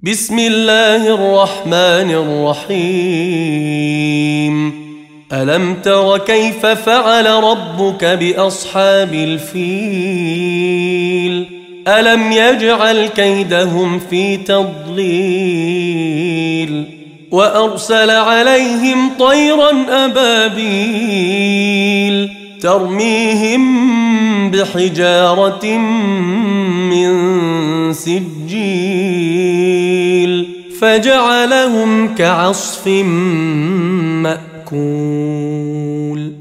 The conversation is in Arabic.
بسم الله الرحمن الرحيم. ألم تر كيف فعل ربك بأصحاب الفيل؟ ألم يجعل كيدهم في تضليل وأرسل عليهم طيرا أبابيل ترميهم بحجارة من سجيل فجعلهم كعصف مأكول.